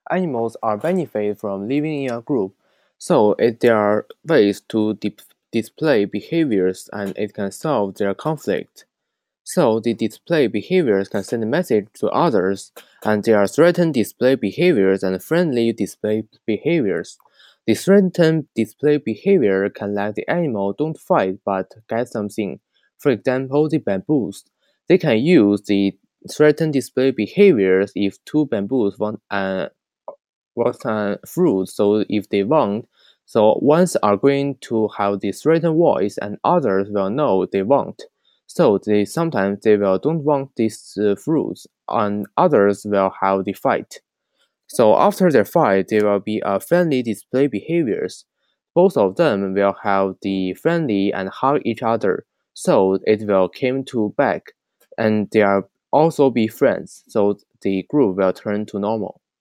animals are benefit from living in a group, so there are ways to display behaviors and it can solve their conflict. So the display behaviors can send a message to others, and there are threatened display behaviors and friendly display behaviors. The threatened display behavior can let the animal don't fight but get something. For example, the bamboos. They can use the threatened display behaviors if two bamboos want fruit. So if they want, so ones are going to have the threatened voice, and others will know they want. So they will don't want these fruits, and others will have the fight. So after their fight, there will be a friendly display behaviors. Both of them will have the friendly and hug each other. So it will come to back, and they are also be friends. So the group will turn to normal.